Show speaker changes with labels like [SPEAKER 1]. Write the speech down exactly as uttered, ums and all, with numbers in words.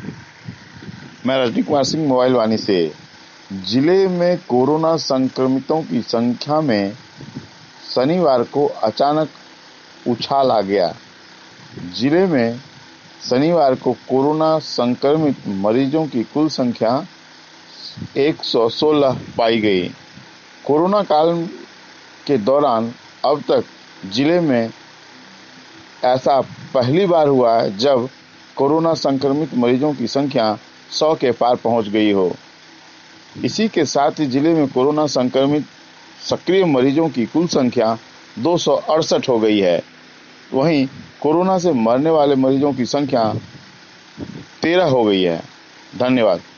[SPEAKER 1] मैं रजनी कुमार सिंह मोबाइल वाणी से। जिले में कोरोना संक्रमितों की संख्या में शनिवार को अचानक उछाल आ गया। जिले में शनिवार को कोरोना संक्रमित मरीजों की कुल संख्या एक सौ सोलह पाई गई। कोरोना काल के दौरान अब तक जिले में ऐसा पहली बार हुआ है जब कोरोना संक्रमित मरीजों की संख्या सौ के पार पहुंच गई हो। इसी के साथ ही जिले में कोरोना संक्रमित सक्रिय मरीजों की कुल संख्या दो सौ अड़सठ हो गई है। वहीं कोरोना से मरने वाले मरीजों की संख्या तेरह हो गई है। धन्यवाद।